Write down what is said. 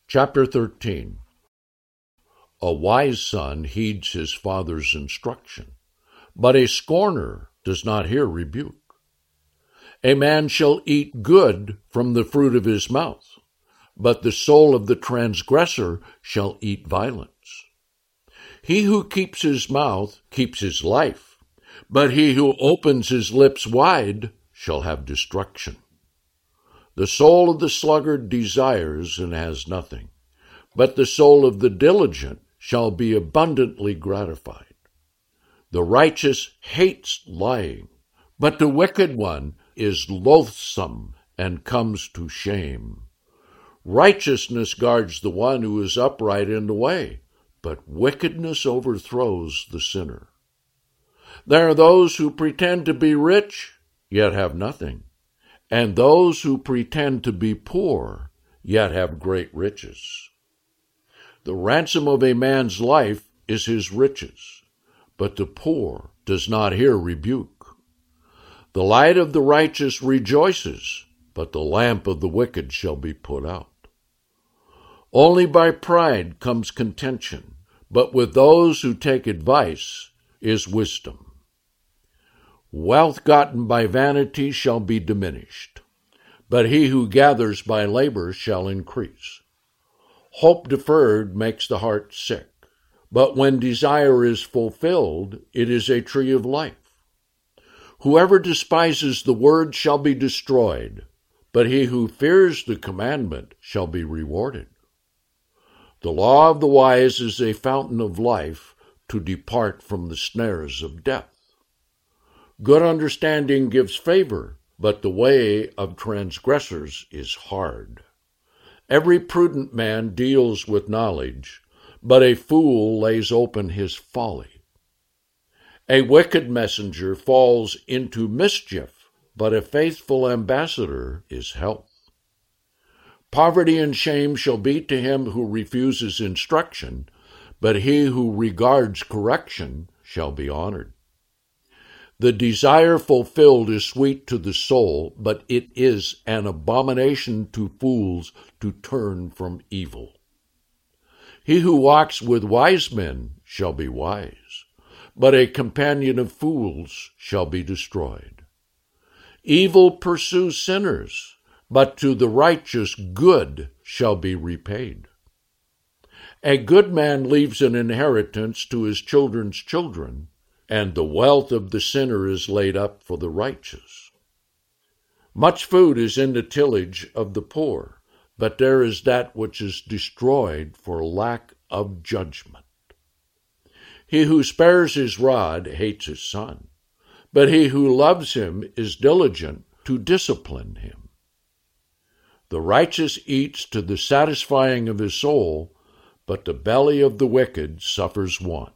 Chapter 13. A wise son heeds his father's instruction, but a scorner does not hear rebuke. A man shall eat good from the fruit of his mouth, but the soul of the transgressor shall eat violence. He who keeps his mouth keeps his life, but he who opens his lips wide shall have destruction. The soul of the sluggard desires and has nothing, but the soul of the diligent shall be abundantly gratified. The righteous hates lying, but the wicked one is loathsome and comes to shame. Righteousness guards the one who is upright in the way, but wickedness overthrows the sinner. There are those who pretend to be rich, yet have nothing, and those who pretend to be poor, yet have great riches. The ransom of a man's life is his riches, but the poor does not hear rebuke. The light of the righteous rejoices, but the lamp of the wicked shall be put out. Only by pride comes contention, but with those who take advice is wisdom. Wealth gotten by vanity shall be diminished, but he who gathers by labor shall increase. Hope deferred makes the heart sick, but when desire is fulfilled, it is a tree of life. Whoever despises the word shall be destroyed, but he who fears the commandment shall be rewarded. The law of the wise is a fountain of life, to depart from the snares of death. Good understanding gives favor, but the way of transgressors is hard. Every prudent man deals with knowledge, but a fool lays open his folly. A wicked messenger falls into mischief, but a faithful ambassador is health. Poverty and shame shall be to him who refuses instruction, but he who regards correction shall be honored. The desire fulfilled is sweet to the soul, but it is an abomination to fools to turn from evil. He who walks with wise men shall be wise, but a companion of fools shall be destroyed. Evil pursues sinners, but to the righteous good shall be repaid. A good man leaves an inheritance to his children's children, and the wealth of the sinner is laid up for the righteous. Much food is in the tillage of the poor, but there is that which is destroyed for lack of judgment. He who spares his rod hates his son, but he who loves him is diligent to discipline him. The righteous eats to the satisfying of his soul, but the belly of the wicked suffers want.